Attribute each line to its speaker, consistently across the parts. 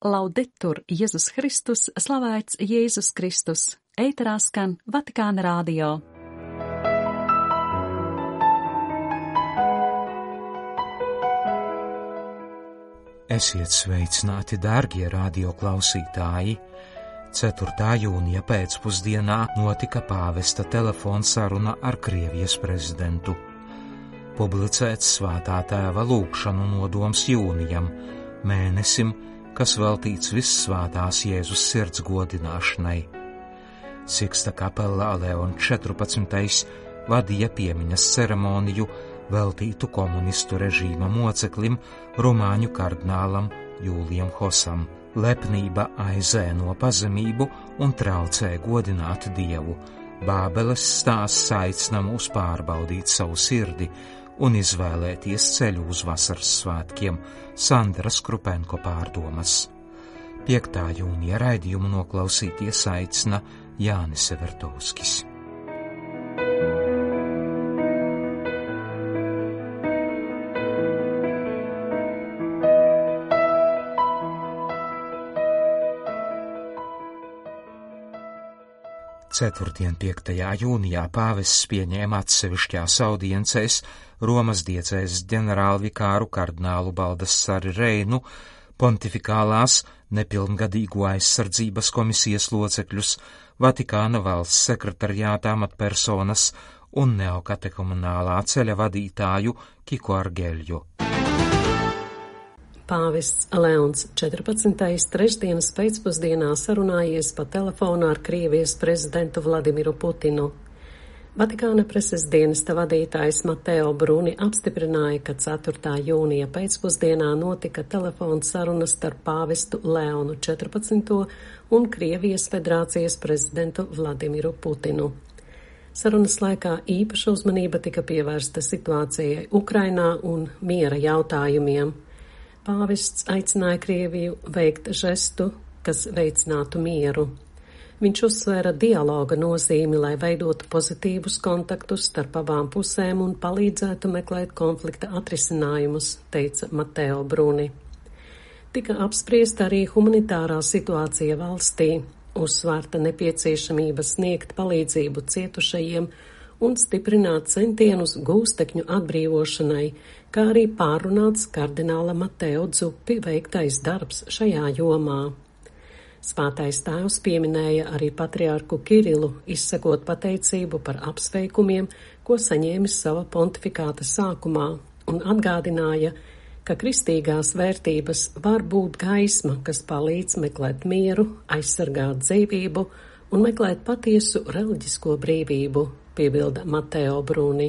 Speaker 1: Laudetur Jēzus Kristus, slavēts Jēzus Kristus, ēterā skan Vatikāna radio.
Speaker 2: Esiet sveicināti, dārgie radioklausītāji! 4. jūnija pēcpusdienā notika pāvesta telefonsaruna ar Krievijas prezidentu. Publicēts Svētā Tēva lūgšanu nodoms jūnijam, mēnesim, kas veltīts Vissvētās Jēzus sirds godināšanai. Siksta kapelā Leons 14. vadīja piemiņas ceremoniju veltītu komunistu režīma moceklim, rumāņu kardinālam Jūlijam Hosam. Lepnība aizēno pazemību un traucē godināt Dievu. Bābeles stāsts aicina mūs pārbaudīt savu sirdi un izvēlēties ceļu uz vasaras svētkiem. Sandra Skrupenko pārdomas. 5. jūnija raidījumu noklausīties aicina Jānis Evertovskis. Ceturtdien 5. jūnijā pāvests pieņēma atsevišķās audiencēs Romas diecēzes ģenerālvikāru kardinālu Baldassari Reinu, pontifikālās nepilngadīgo aizsardzības komisijas locekļus, Vatikāna valsts sekretariāta amatpersonas un neokatekomunālā ceļa vadītāju Kiko Argeļu.
Speaker 3: Pāvests Leons 14. trešdienas pēcpusdienā sarunājies pa telefonu ar Krievijas prezidentu Vladimiru Putinu. Vatikāna preses dienesta vadītājs Mateo Bruni apstiprināja, ka 4. jūnija pēcpusdienā notika telefona sarunas starp pāvestu Leonu 14. un Krievijas federācijas prezidentu Vladimiru Putinu. Sarunas laikā īpaša uzmanība tika pievērsta situācijai Ukrainā un miera jautājumiem. Pāvests aicināja Krieviju veikt žestu, kas veicinātu mieru. Viņš uzsvēra dialoga nozīmi, lai veidotu pozitīvus kontaktus starp abām pusēm un palīdzētu meklēt konflikta atrisinājumus, teica Mateo Bruni. Tika apspriesta arī humanitārā situācija valstī, uzsvērta nepieciešamība sniegt palīdzību cietušajiem un stiprināt centienus gūstekņu atbrīvošanai, kā arī pārunāts kardināla Mateo Dzuppi veiktais darbs šajā jomā. Svētais tēvs pieminēja arī patriārku Kirilu, izsakot pateicību par apsveikumiem, ko saņēmis sava pontifikāta sākumā, un atgādināja, ka kristīgās vērtības var būt gaisma, kas palīdz meklēt mieru, aizsargāt dzīvību un meklēt patiesu reliģisko brīvību, piebilda Mateo Bruni.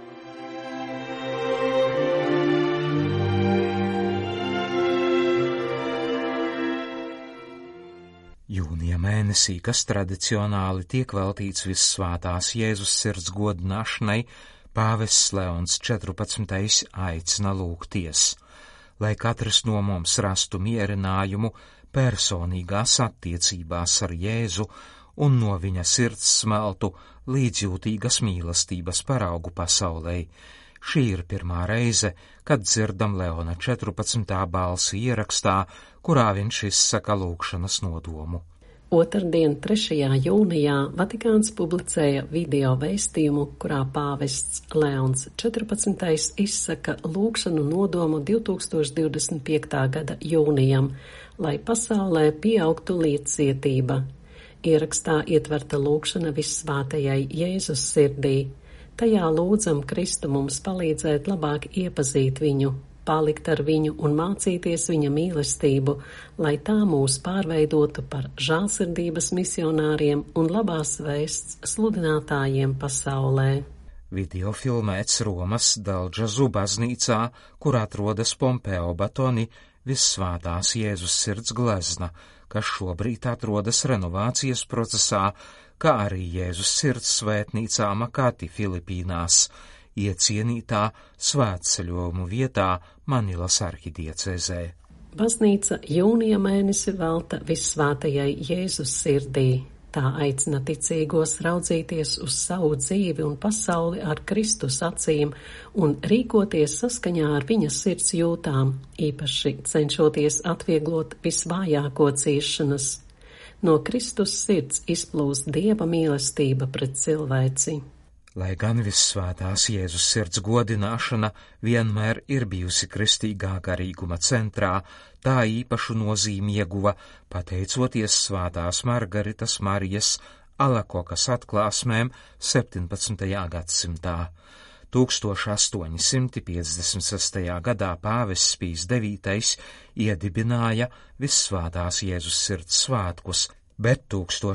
Speaker 2: Jūnija mēnesī, kas tradicionāli tiek veltīts Vissvētās Jēzus sirds godināšanai, pāvests Leons 14. aicina lūgties, lai katrs no mums rastu mierinājumu personīgās attiecībās ar Jēzu un no viņa sirds smeltu līdzjūtīgas mīlestības paraugu pasaulē. Šī ir pirmā reize, kad dzirdam Leona 14. balsi ierakstā, kurā viņš izsaka lūgšanas nodomu.
Speaker 3: Otrdien, 3. jūnijā, Vatikāns publicēja video vēstījumu, kurā pāvests Leons 14. izsaka lūgšanu nodomu 2025. gada jūnijam, lai pasaulē pieaugtu līdzcietība. Ierakstā ietverta lūgšana Vissvētajai Jēzus sirdī. Tajā lūdzam Kristu mums palīdzēt labāk iepazīt viņu, palikt ar viņu un mācīties viņa mīlestību, lai tā mūs pārveidotu par žēlsirdības misionāriem un labās vēsts sludinātājiem pasaulē.
Speaker 2: Video filmēts Romas Daldžazu baznīcā, kur atrodas Pompeo Batoni Vissvētās Jēzus sirds glezna, kas šobrīd atrodas renovācijas procesā, kā arī Jēzus sirds svētnīcā Makati Filipīnās, iecienītā svētceļojumu vietā Manilas arhidiecēzē.
Speaker 3: Baznīca jūnija mēnesi velta Vissvētajai Jēzus sirdī. Tā aicina ticīgos raudzīties uz savu dzīvi un pasauli ar Kristus acīm un rīkoties saskaņā ar viņa sirds jūtām, īpaši cenšoties atvieglot visvājāko ciešanas. No Kristus sirds izplūst Dieva mīlestība pret cilvēci.
Speaker 2: Lai gan Vissvētās Jēzus sirds godināšana vienmēr ir bijusi kristīgā garīguma centrā, tā īpašu nozīmi ieguva pateicoties Svētās Margaritas Marijas Alakokas atklāsmēm 17. gadsimtā. 1856. gadā pāvests Pijs IX iedibināja Vissvētās Jēzus sirds svētkus, bet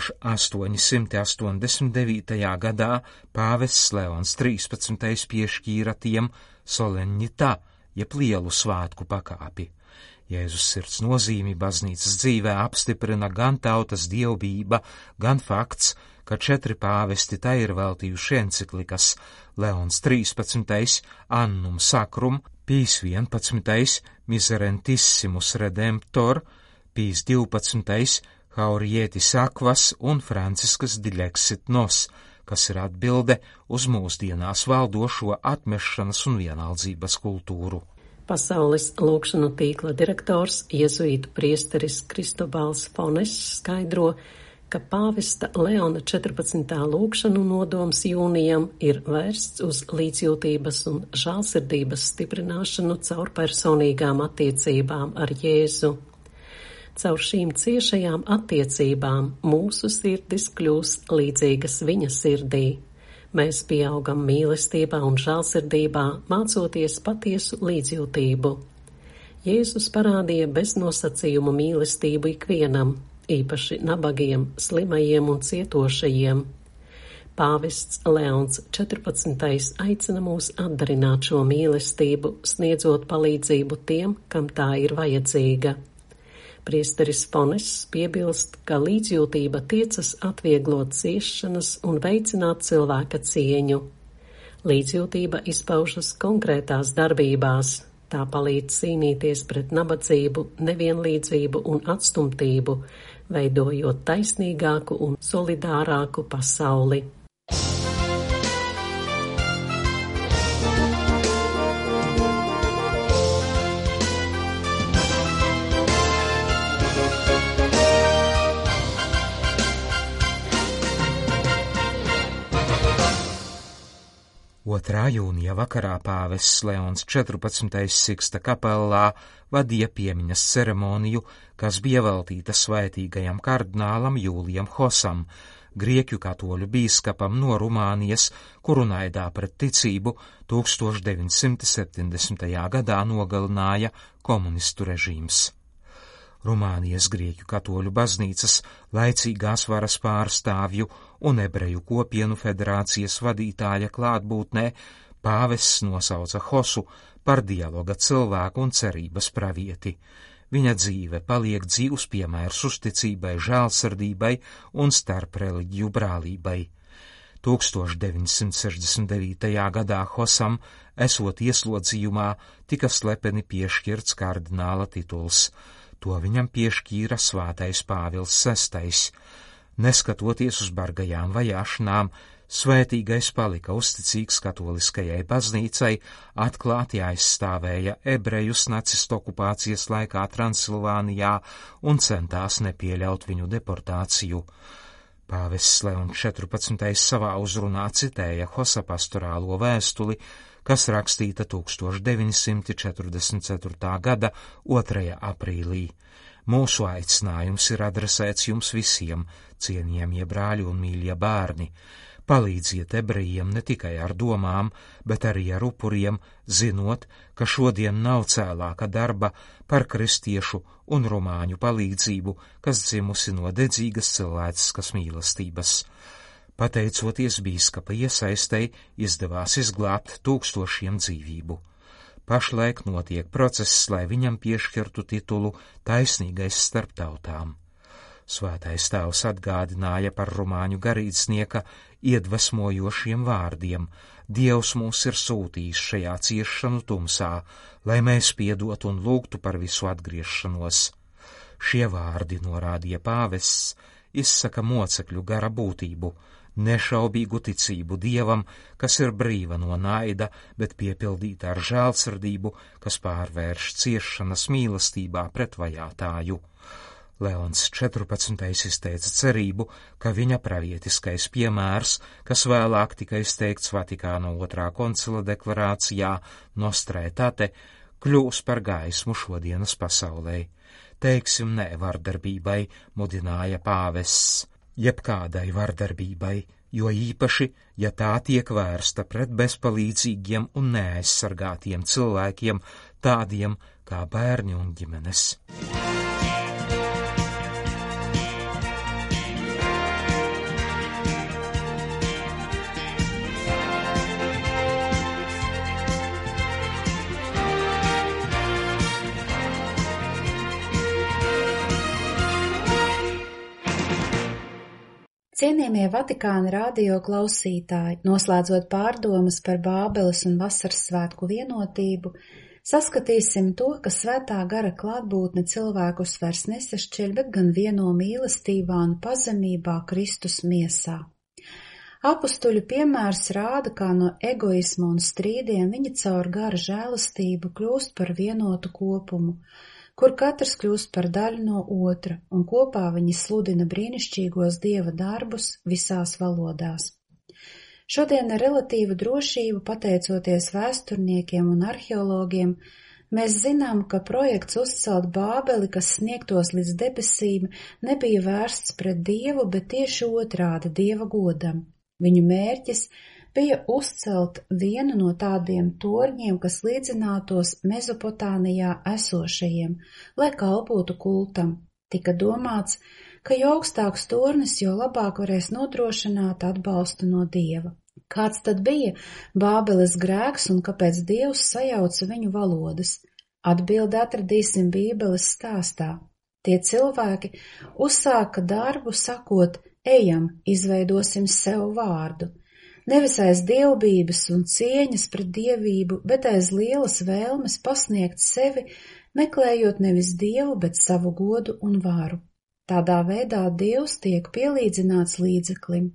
Speaker 2: 1889. gadā pāvests Leons 13. piešķīra tiem soleņņitā, jeb lielu svētku pakāpi. Jēzus sirds nozīmi baznīcas dzīvē apstiprina gan tautas dievbība, gan fakts, ka 4 pāvesti tai ir veltījuši enciklikas: Leons 13. Annum Sacrum, Pijs 11. Miserentissimus Redemptor, Pijs 12. Haurietis Akvas un Franciskas Dilexit Nos, kas ir atbilde uz mūsdienās valdošo atmešanas un vienaldzības kultūru.
Speaker 3: Pasaules lūgšanu tīkla direktors, jezuītu priesteris Kristobals Fones skaidro, ka pāvesta Leona 14. lūgšanu nodoms jūnijam ir vērsts uz līdzjūtības un žālsirdības stiprināšanu caur personīgām attiecībām ar Jēzu. Caur šīm ciešajām attiecībām mūsu sirdis kļūs līdzīgas viņa sirdī. Mēs pieaugam mīlestībā un žālsirdībā, mācoties patiesu līdzjūtību. Jēzus parādīja beznosacījumu mīlestību ikvienam, īpaši nabagiem, slimajiem un cietošajiem. Pāvests Leons 14. aicina mūs atdarināt šo mīlestību, sniedzot palīdzību tiem, kam tā ir vajadzīga. Priesteris Fones piebilst, ka līdzjūtība tiecas atvieglot ciešanas un veicināt cilvēka cieņu. Līdzjūtība izpaužas konkrētās darbībās. Tā palīdz cīnīties pret nabadzību, nevienlīdzību un atstumtību, veidojot taisnīgāku un solidārāku pasauli.
Speaker 2: Jūnija vakarā pāvests Leons 14. Siksta kapellā vadīja piemiņas ceremoniju, kas bija veltīta svētīgajam kardinālam Jūlijam Hosam, grieķu katoļu bīskapam no Rumānijas, kuru naidā pret ticību 1970. gadā nogalināja komunistu režīms. Rumānijas grieķu katoļu baznīcas laicīgās varas pārstāvju un ebreju kopienu federācijas vadītāja klātbūtnē pāvests nosauca Hosu par dialoga cilvēku un cerības pravieti. Viņa dzīve paliek dzīvs piemērs uzticībai, žēlsirdībai un starpreļģiju brālībai. 1969. gadā Hosam, esot ieslodzījumā, tika slepeni piešķirts kardināla tituls. To viņam piešķīra svētais Pāvils VI. Neskatoties uz bargajām vajāšanām, svētīgais palika uzticīgs katoliskajai baznīcai, atklāti aizstāvēja ebrejus nacistu okupācijas laikā Transilvānijā un centās nepieļaut viņu deportāciju. Pāvests Leons 14. savā uzrunā citēja Hosa pastorālo vēstuli, kas rakstīta 1944. gada 2. aprīlī. Mūsu aicinājums ir adresēts jums visiem, cienījamie brāļi un mīļie bērni. Palīdziet ebrejiem ne tikai ar domām, bet arī ar upuriem, zinot, ka šodien nav cēlāka darba par kristiešu un rumāņu palīdzību, kas dzimusi no dedzīgas cilvēciskas mīlestības. Pateicoties bīskapa iesaistei, izdevās izglābt tūkstošiem dzīvību. Pašlaik notiek process, lai viņam piešķirtu titulu taisnīgais starp tautām. Svētais tēvs atgādināja par rumāņu garīdznieka iedvesmojošiem vārdiem: Dievs mūs ir sūtījis šajā ciešanu tumsā, lai mēs piedotu un lūgtu par visu atgriešanos. Šie vārdi, norādīja pāvests, izsaka mocekļu gara būtību, nešaubīgu ticību Dievam, kas ir brīva no naida, bet piepildīta ar žēlsirdību, kas pārvērš ciešanas mīlestībā pret vajātāju. Leons 14. izteica cerību, ka viņa pravietiskais piemērs, kas vēlāk tika izteikts Vatikāna 2. koncila deklarācijā Nostra Aetate, kļūs par gaismu šodienas pasaulē. Teiksim nē vardarbībai, mudināja pāvests, jebkādai vardarbībai, jo īpaši, ja tā tiek vērsta pret bezpalīdzīgiem un neaizsargātiem cilvēkiem, tādiem kā bērni un ģimenes.
Speaker 4: Cienījamie Vatikāna radio klausītāji, noslēdzot pārdomas par Bābeles un vasaras svētku vienotību, saskatīsim to, ka svētā gara klātbūtne cilvēkus vairs nesašķeļ, bet gan vieno mīlestībā un pazemībā Kristus miesā. Apustuļu piemērs rāda, kā no egoisma un strīdiem viņi caur gara žēlastību kļūst par vienotu kopumu, kur katrs kļūst par daļu no otra, un kopā viņi sludina brīnišķīgos Dieva darbus visās valodās. Šodien ar relatīvu drošību, pateicoties vēsturniekiem un arheologiem, mēs zinām, ka projekts uzcelt Bābeli, kas sniegtos līdz debesīm, nebija vērsts pret Dievu, bet tieši otrādi Dieva godam. Viņu mērķis bija uzcelt vienu no tādiem torņiem, kas līdzinātos Mezopotāmijā esošajiem, lai kalpotu kultam. Tika domāts, ka jo augstāks tornis, jo labāk varēs nodrošināt atbalstu no Dieva. Kāds tad bija Bābeles grēks un kāpēc Dievs sajauca viņu valodas? Atbildi atradīsim Bībeles stāstā. Tie cilvēki uzsāka darbu sakot, ejam, izveidosim sev vārdu. Nevis aiz dievbības un cieņas pret dievību, bet aiz lielas vēlmes pasniegt sevi, meklējot nevis Dievu, bet savu godu un varu. Tādā veidā Dievs tiek pielīdzināts līdzeklim.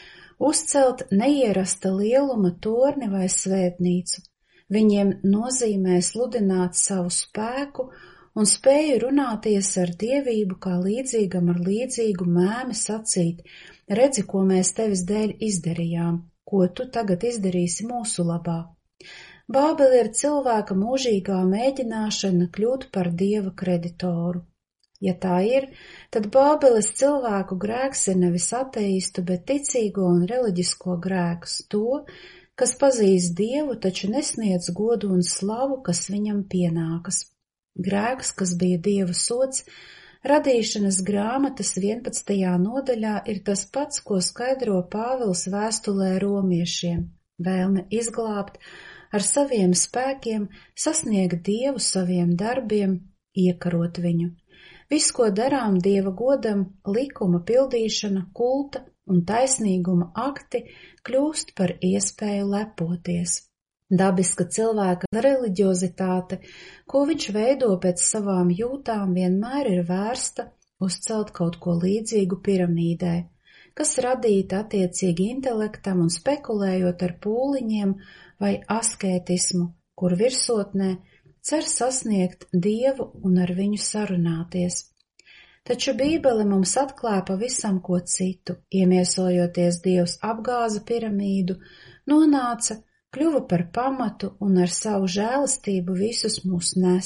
Speaker 4: Uzcelt neierasta lieluma torni vai svētnīcu. Viņiem nozīmē sludināt savu spēku un spēju runāties ar dievību kā līdzīgam ar līdzīgu mēmi sacīt, redzi, ko mēs tevis dēļ izdarījām. Ko tu tagad izdarīsi mūsu labā? Bābele ir cilvēka mūžīgā mēģināšana kļūt par Dieva kreditoru. Ja tā ir, tad Bābeles cilvēku grēks ir nevis ateistu, bet ticīgo un reliģisko grēks, to, kas pazīst Dievu, taču nesniedz godu un slavu, kas viņam pienākas. Grēks, kas bija Dieva sods, radīšanas grāmatas 11. nodaļā ir tas pats, ko skaidro Pāvils vēstulē romiešiem – vēlme izglābt, ar saviem spēkiem sasniegt Dievu saviem darbiem, iekarot viņu. Viss, ko darām Dieva godam, likuma pildīšana, kulta un taisnīguma akti kļūst par iespēju lepoties. Dabiska cilvēka reliģiozitāte, ko viņš veido pēc savām jūtām, vienmēr ir vērsta uzcelt kaut ko līdzīgu piramīdē, kas radīta attiecīgi intelektam un spekulējot ar pūliņiem vai askētismu, kur virsotnē cer sasniegt Dievu un ar viņu sarunāties. Taču Bībele mums atklāja pavisam ko citu, iemiesojoties Dievs apgāza piramīdu, nonāca, kļuva par pamatu un ar savu žēlastību visus mūs nes.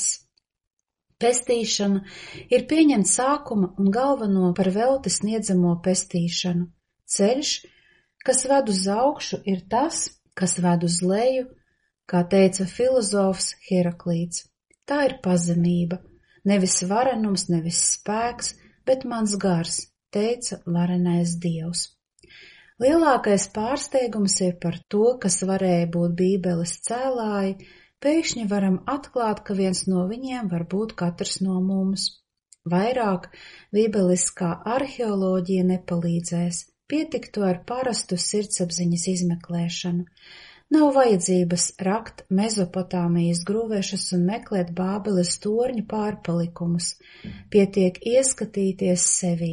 Speaker 4: Pestīšana ir pieņemt sākuma un galveno par velti sniedzamo pestīšanu. Ceļš, kas ved uz augšu, ir tas, kas ved uz leju, kā teica filozofs Heraklīts. Tā ir pazemība, nevis varenums, nevis spēks, bet mans gars, teica varenais Dievs. Lielākais pārsteigums ir par to, kas varēja būt Bībeles cēlāji, pēkšņi varam atklāt, ka viens no viņiem var būt katrs no mums. Vairāk bībeliskā arheoloģija nepalīdzēs, pietiktu ar parastu sirdsapziņas izmeklēšanu. Nav vajadzības rakt Mezopotāmijas gruvešus un meklēt Bābeles torņu pārpalikumus, pietiek ieskatīties sevī.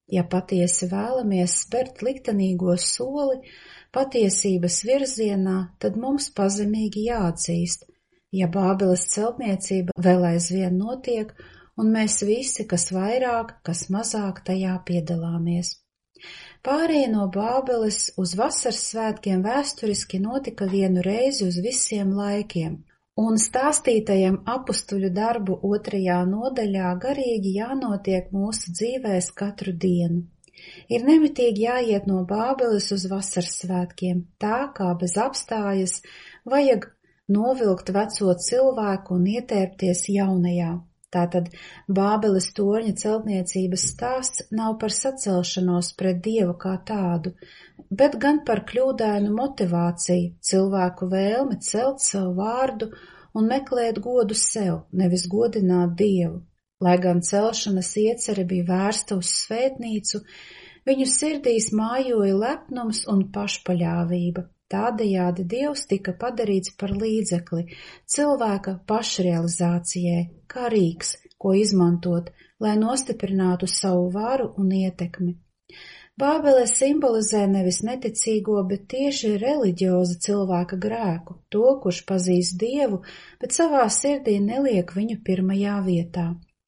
Speaker 4: Ja patiesi vēlamies spērt liktenīgo soli patiesības virzienā, tad mums pazemīgi jāatzīst, ja Bābeles celtniecība vēl aizvien notiek, un mēs visi, kas vairāk, kas mazāk tajā piedalāmies. Pārēja no Bābeles uz vasaras svētkiem vēsturiski notika vienu reizi uz visiem laikiem, un stāstītajam apustuļu darbu 2. nodaļā garīgi jānotiek mūsu dzīvēs katru dienu. Ir nemitīgi jāiet no Bābeles uz vasaras svētkiem, tā kā bez apstājas vajag novilkt veco cilvēku un ietērpties jaunajā. Tātad Bābeles torņa celtniecības stāsts nav par sacelšanos pret Dievu kā tādu, bet gan par kļūdainu motivāciju, cilvēku vēlmi celt savu vārdu un meklēt godu sev, nevis godināt Dievu. Lai gan celšanas iecere bija vērsta uz svētnīcu, viņu sirdīs mājoja lepnums un pašpaļāvība. Tādējādi Dievs tika padarīts par līdzekli cilvēka pašrealizācijai, kā rīks, ko izmantot, lai nostiprinātu savu varu un ietekmi. Bābele simbolizē nevis neticīgo, bet tieši reliģioza cilvēka grēku, to, kurš pazīst Dievu, bet savā sirdī neliek viņu pirmajā vietā.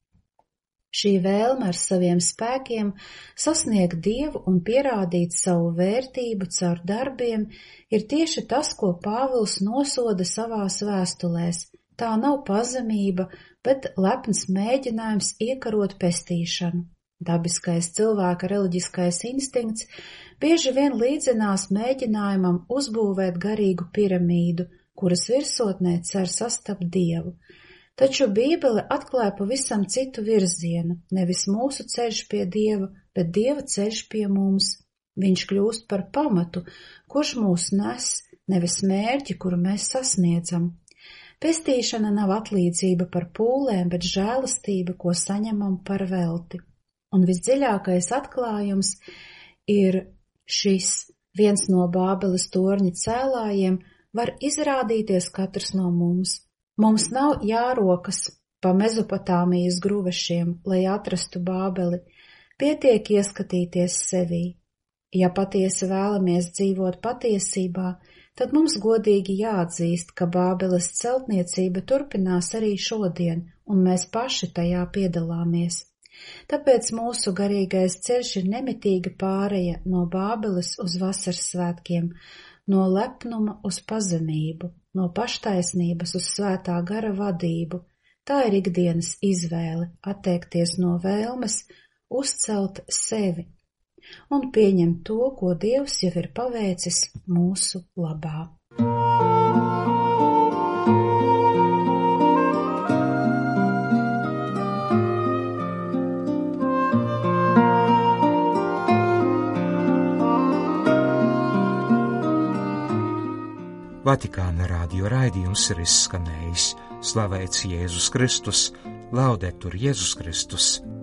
Speaker 4: Šī vēlme ar saviem spēkiem sasniegt Dievu un pierādīt savu vērtību caur darbiem ir tieši tas, ko Pāvils nosoda savās vēstulēs. Tā nav pazemība, bet lepns mēģinājums iekarot pestīšanu. Dabiskais cilvēka reliģiskais instinkts bieži vien līdzinās mēģinājumam uzbūvēt garīgu piramīdu, kuras virsotnē cer sastapt Dievu. Taču Bībele atklāja pavisam citu virzienu, nevis mūsu ceļš pie Dieva, bet Dieva ceļš pie mums. Viņš kļūst par pamatu, kurš mūs nes, nevis mērķi, kuru mēs sasniedzam. Pestīšana nav atlīdzība par pūlēm, bet žēlastība, ko saņemam par velti. Un visdziļākais atklājums ir šis: viens no Bābeles torņa cēlājiem var izrādīties katrs no mums. Mums nav jārokas pa Mezopotāmijas gruvešiem, lai atrastu Bābeli, pietiek ieskatīties sevī. Ja patiesi vēlamies dzīvot patiesībā, tad mums godīgi jāatzīst, ka Bābeles celtniecība turpinās arī šodien, un mēs paši tajā piedalāmies. Tāpēc mūsu garīgais ceļš ir nemitīga pāreja no Bābeles uz vasaras svētkiem, no lepnuma uz pazemību, no paštaisnības uz svētā gara vadību. Tā ir ikdienas izvēle atteikties no vēlmes, uzcelt sevi un pieņemt to, ko Dievs jau ir paveicis mūsu labā.
Speaker 2: Vatikāna radio raidījums ir izskanējis. Slavēts Jēzus Kristus, Laudetur Jēzus Kristus.